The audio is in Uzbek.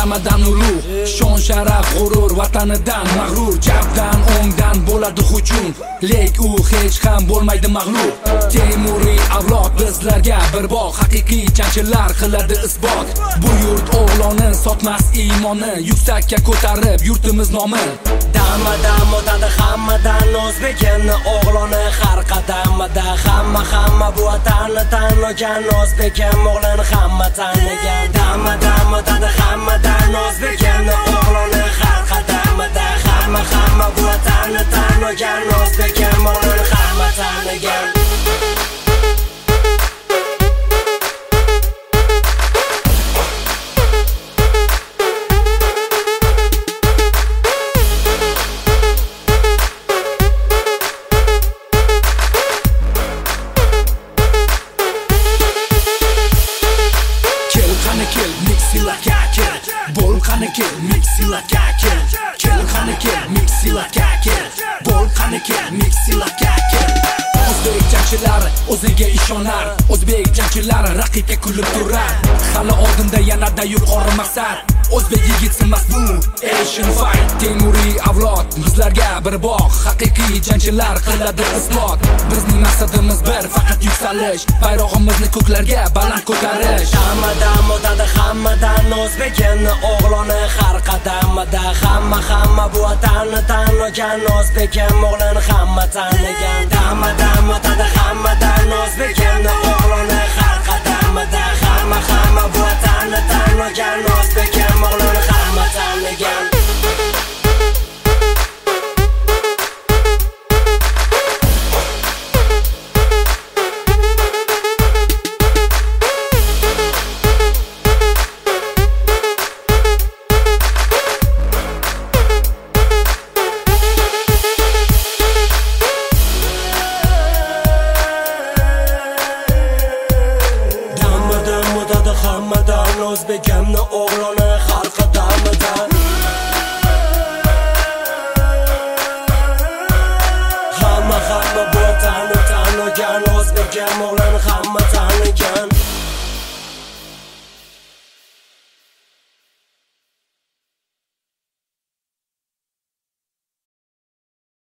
hammadan ulug', shon sharaf g'urur vatanidan mag'rur, jabdan o'ngdan bo'ladi hujum, lek u hech ham bo'lmaydi mag'lub. Temuriy avlod bizlarga bir bog', haqiqiy jangchilar qiladi isbot. Bu yurt o'g'loni sotmas iymoni, yuksakka ko'tarib yurtimiz nomi. Dam o'tadi hammadan o'zbekimni o'g'loni har qadamida. Hamma bu vatanni tanlagan, o'zbekim o'g'lini hamma tanigan. Dam o'tadi hammadan o'zbekimni o'g'loni har qadamida. Hamma bu vatanni tanlagan, o'zbekim o'g'lini hamma tanigan. Bol qani kel, miksilarga kel. Kel qani kel, miksilarga kel. Bol qani kel, miksilarga kel. O'zbek jangchilari o'ziga ishonar, o'zbek jangchilari raqibga kulib turar. Hali oldinda yanada yuqori maqsad, o'zbek yigitimiz bu Asian fight. Temuriy avlod bizlarga bir bog', haqiqiy jangchilar qiladi isbot. Bizning maqsadimiz bir, faqat yuksalish, bayrog'imizni ko'klarga baland ko'tarish. Dam o'tadi hammadan o'zbekimni o'g'loni har qadamida. Hamma bu vatanni tanlagan, o'zbekim o'g'lini hamma tanigan. Dam o'tadi hammadan o'zbekimni o'g'loni har qadamida. Hamma bu vatanni tanlagan, o'zbekim o'g'lini hamma tanigan. Hammadan o'zbekimni o'g'loni